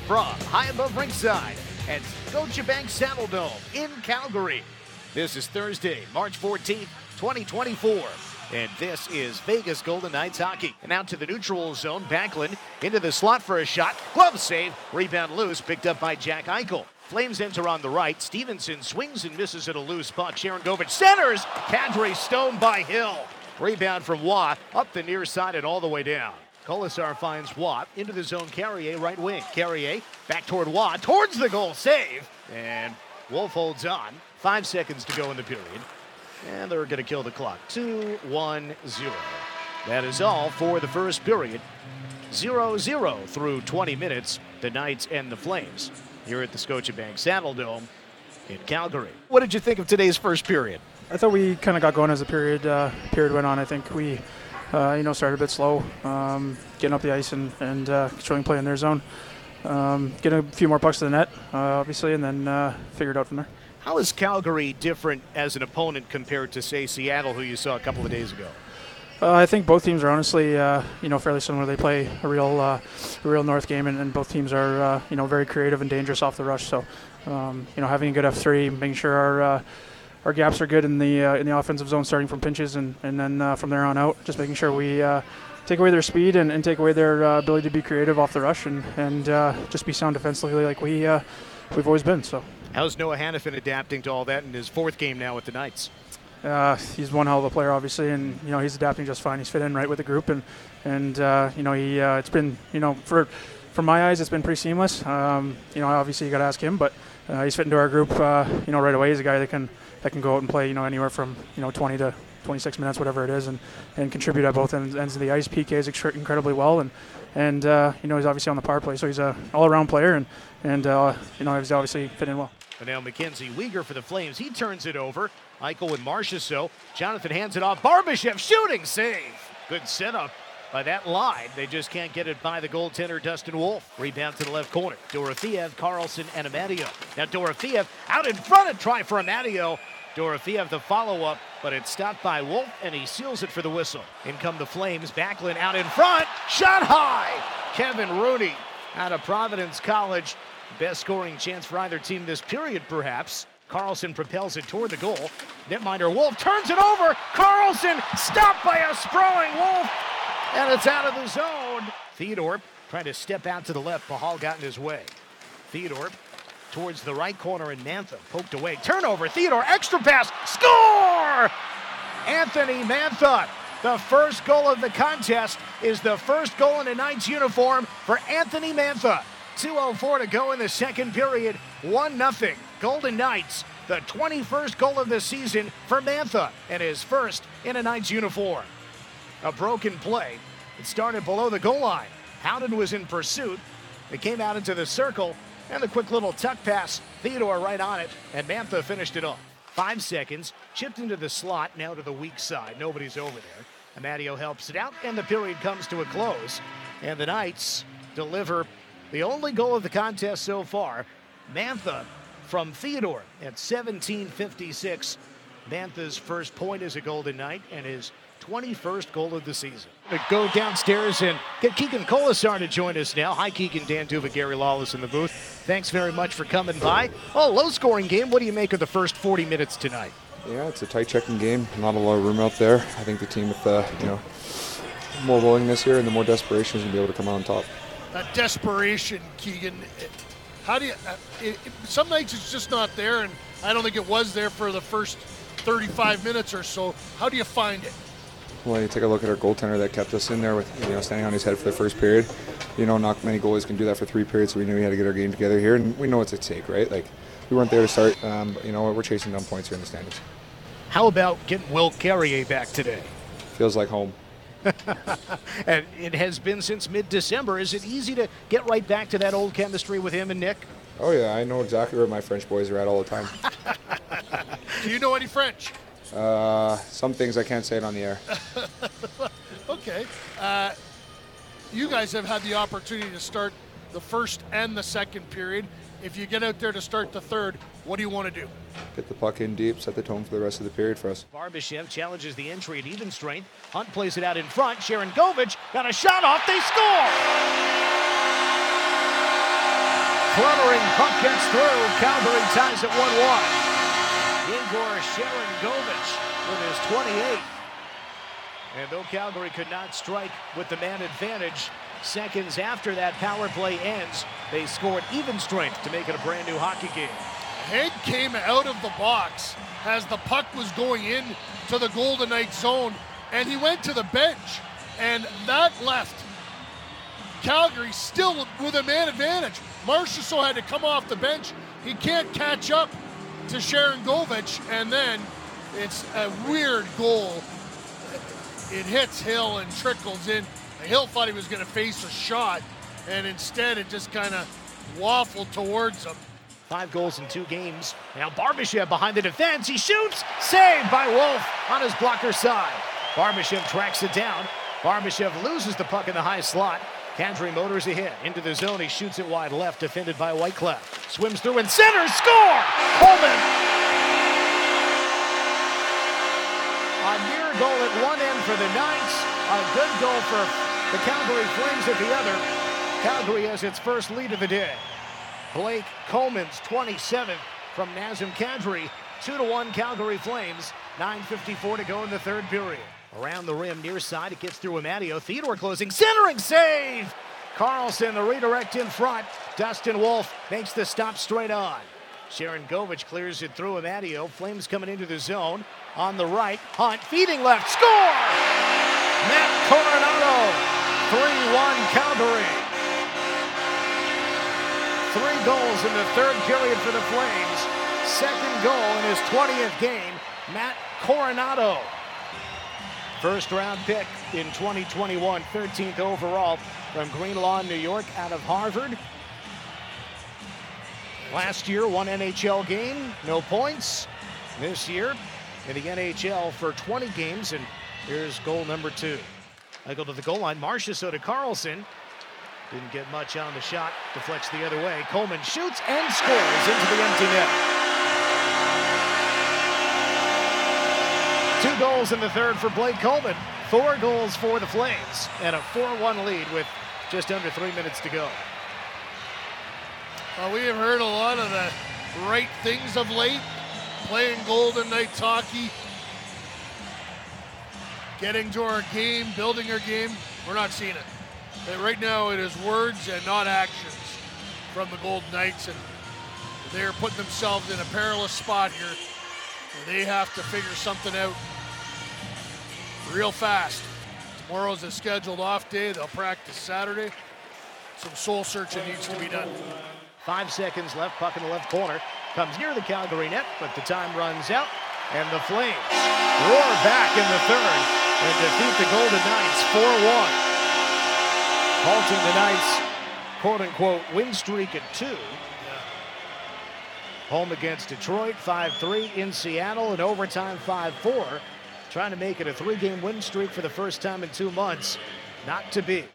from high above ringside at Scotiabank Saddledome in Calgary. This is Thursday, March 14th, 2024. And this is Vegas Golden Knights hockey. And out to the neutral zone, Backlund into the slot for a shot. Glove save, rebound loose, picked up by Jack Eichel. Flames enter on the right. Stevenson swings and misses at a loose puck. Sharangovich centers. Kadri stoned by Hill. Rebound from Watt up the near side and all the way down. Colasar finds Watt into the zone. Carrier right wing. Carrier back toward Watt. Towards the goal. Save. And Wolf holds on. 5 seconds to go in the period. And they're going to kill the clock. 2-1-0. That is all for the first period. 0-0 through 20 minutes. The Knights and the Flames here at the Scotiabank Saddledome in Calgary. What did you think of today's first period? I thought we kind of got going as the period went on. I think we, started a bit slow, getting up the ice and showing play in their zone, getting a few more pucks to the net, obviously, and then figured out from there. How is Calgary different as an opponent compared to, say, Seattle, who you saw a couple of days ago? I think both teams are honestly, fairly similar. They play a real North game, and both teams are, very creative and dangerous off the rush. So, having a good F3, making sure our gaps are good in the offensive zone, starting from pinches, and then from there on out, just making sure we take away their speed and take away their ability to be creative off the rush, and just be sound defensively like we've always been. So. How's Noah Hannafin adapting to all that in his fourth game now with the Knights? He's one hell of a player, obviously, and he's adapting just fine. He's fit in right with the group, and it's been from my eyes it's been pretty seamless. Obviously you got to ask him, but he's fit into our group. Right away. He's a guy that can go out and play anywhere from 20 to 26 minutes, whatever it is, and contribute at both ends of the ice. PK is incredibly well, and he's obviously on the power play, so he's an all-around player, and he's obviously fit in well. And now Mackenzie Weegar for the Flames. He turns it over. Eichel with Marchessault. Jonathan hands it off. Barbashev shooting save. Good setup by that line. They just can't get it by the goaltender, Dustin Wolf. Rebound to the left corner. Dorofeev, Carlson, and Amadio. Now Dorofeev out in front and try for Amadio. Dorofeev the follow-up, but it's stopped by Wolf, and he seals it for the whistle. In come the Flames. Backlund out in front. Shot high. Kevin Rooney out of Providence College. Best scoring chance for either team this period, perhaps. Carlson propels it toward the goal. Netminder Wolf turns it over. Carlson stopped by a sprawling Wolf. And it's out of the zone. Theodore trying to step out to the left. Pahal got in his way. Theodore towards the right corner, and Mantha poked away. Turnover. Theodore extra pass. Score! Anthony Mantha. The first goal of the contest is the first goal in a Knights uniform for Anthony Mantha. 2:04 to go in the second period. 1-0. Golden Knights. The 21st goal of the season for Mantha, and his first in a Knights uniform. A broken play. It started below the goal line. Howden was in pursuit. It came out into the circle, and the quick little tuck pass. Theodore right on it, and Mantha finished it off. 5 seconds. Chipped into the slot, now to the weak side. Nobody's over there. Amadio helps it out, and the period comes to a close. And the Knights deliver the only goal of the contest so far. Mantha from Theodore at 17:56. Mantha's first point as a Golden Knight and his 21st goal of the season. To go downstairs and get Keegan Colasar to join us now. Hi, Keegan. Dan Duva, Gary Lawless in the booth. Thanks very much for coming by. Oh, low-scoring game. What do you make of the first 40 minutes tonight? Yeah, it's a tight checking game. Not a lot of room out there. I think the team with more willingness here and the more desperation is going to be able to come out on top. Desperation, Keegan. How do you? Some nights it's just not there, and I don't think it was there for the first 35 minutes or so. How do you find it? Well, you take a look at our goaltender that kept us in there with standing on his head for the first period. Not many goalies can do that for 3 periods, so we knew we had to get our game together here, and we know it's at stake, right? Like, we weren't there to start, but we're chasing down points here in the standings. How about getting Will Carrier back today? Feels like home. And it has been since mid-December. Is it easy to get right back to that old chemistry with him and Nick? Oh, yeah, I know exactly where my French boys are at all the time. Do you know any French? Some things I can't say it on the air. Okay. You guys have had the opportunity to start the first and the second period. If you get out there to start the third, what do you want to do? Get the puck in deep, set the tone for the rest of the period for us. Barbashev challenges the entry at even strength. Hunt plays it out in front. Sharangovich got a shot off. They score! Fluttering puck gets through. Calgary ties at 1-1. Igor Sharangovich with his 28th. And though Calgary could not strike with the man advantage, seconds after that power play ends, they scored even strength to make it a brand new hockey game. Hank came out of the box as the puck was going in to the Golden Knights zone, and he went to the bench, and that left Calgary still with a man advantage. Marchessault had to come off the bench. He can't catch up to Sharangovich, and then it's a weird goal. It hits Hill and trickles in. Hill thought he was going to face a shot, and instead it just kind of waffled towards him. 5 goals in 2 games. Now Barbashev behind the defense. He shoots. Saved by Wolf on his blocker side. Barbashev tracks it down. Barbashev loses the puck in the high slot. Kadri motors ahead into the zone. He shoots it wide left, defended by Whitecloud. Swims through and centers. Score! Coleman! A near goal at one end for the Knights. A good goal for the Calgary Flames at the other. Calgary has its first lead of the day. Blake Coleman's 27th from Nazem Kadri. 2-1 Calgary Flames. 9:54 to go in the third period. Around the rim, near side, it gets through Amadio. Theodore closing, centering, save! Carlson, the redirect in front. Dustin Wolf makes the stop straight on. Sharangovich clears it through Amadio. Flames coming into the zone. On the right, Hunt feeding left, score! Matt Coronado, 3-1 Calgary. 3 goals in the third period for the Flames. Second goal in his 20th game, Matt Coronado. First round pick in 2021, 13th overall from Green Lawn, New York, out of Harvard. Last year, 1 NHL game, no points. This year, in the NHL for 20 games, and here's goal number 2. I go to the goal line, Marchessault to Carlson. Didn't get much on the shot, deflects the other way. Coleman shoots and scores into the empty net. 2 goals in the third for Blake Coleman. 4 goals for the Flames, and a 4-1 lead with just under 3 minutes to go. We have heard a lot of the right things of late. Playing Golden Knights hockey, getting to our game, building our game. We're not seeing it. Right now it is words and not actions from the Golden Knights, and they're putting themselves in a perilous spot here. They have to figure something out real fast. Tomorrow's a scheduled off day. They'll practice Saturday. Some soul searching needs to be done. 5 seconds left, puck in the left corner. Comes near the Calgary net, but the time runs out, and the Flames roar back in the third and defeat the Golden Knights 4-1. Halting the Knights' quote-unquote win streak at 2. Home against Detroit, 5-3. In Seattle, in overtime, 5-4. Trying to make it a 3-game win streak for the first time in 2 months. Not to be.